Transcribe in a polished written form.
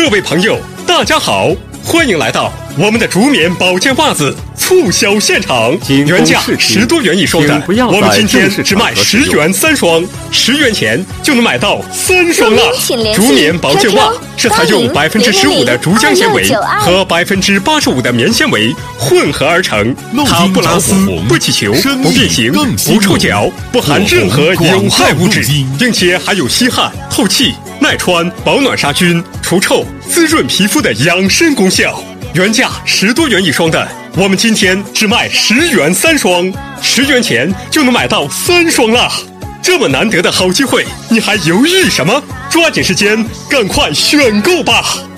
各位朋友，大家好，欢迎来到我们的竹棉保健袜子促销现场，原价10多元一双的，我们今天只卖10元3双，10元钱就能买到3双了。竹棉保健袜是采用15%的竹浆纤维和85%的棉纤维混合而成，它不拉丝、不起球、不变形、不触角，不含任何有害物质，并且还有吸汗、透气、耐穿、保暖杀菌、除臭、滋润皮肤的养生功效。原价10多元一双的，我们今天只卖10元3双，10元钱就能买到3双了。这么难得的好机会，你还犹豫什么？抓紧时间，赶快选购吧！